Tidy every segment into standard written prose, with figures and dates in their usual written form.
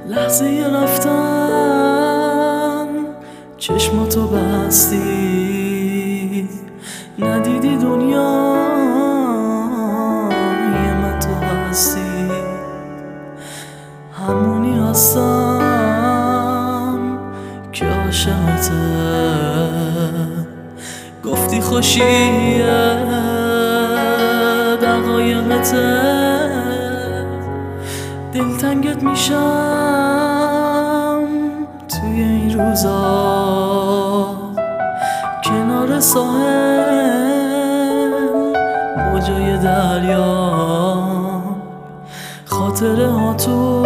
لحظه رفتن چشماتو بستی، ندیدی دنیا یه من تو هستی. همونی هستم که عاشقته، گفتی خوشیه دقایقته، دلتنگت میشم توی این روزا، کنار ساحل موجای دریا، خاطره ها تو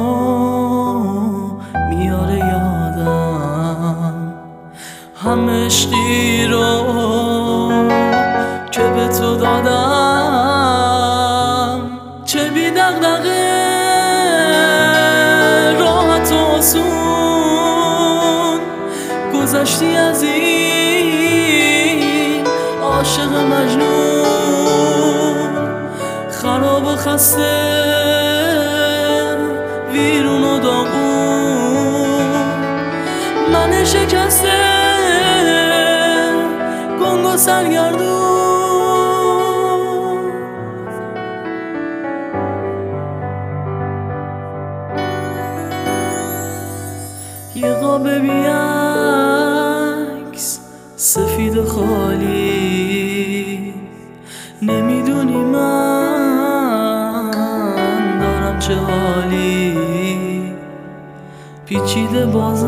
میاره یادم، همه عشقی رو که به تو دادم. چه بی دغدغه راحت و آسون گذشتی از این عاشق مجنون، خراب و خسته ویرون و داغون، من شکسته گنگ و سرگردون. یه قاب بیعکس سفید و خالی، نمیدونی من دارم چه حالی، پیچیده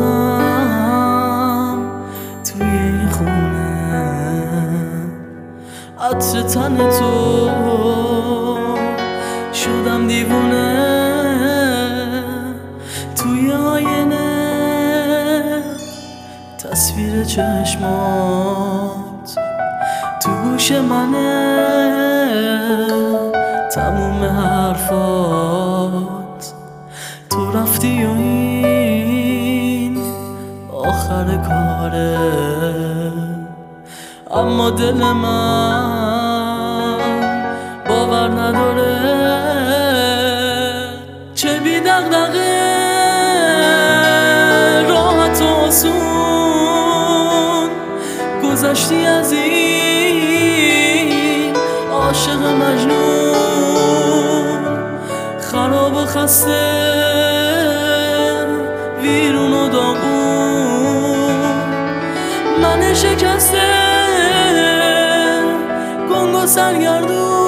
بازم توی این خونه، عطر تن تو شدم دیوونه، توی آینه تصویر چشمات تو گوش منه، تموم حرفات تو رفتی و این آخر کاره، اما دل من باور نداره. چه بی دغدغه راحت و آسون گذشتی از این عاشق مجنون، خراب و خسته ویرون و داغون، من شکسته گنگ و سرگردون.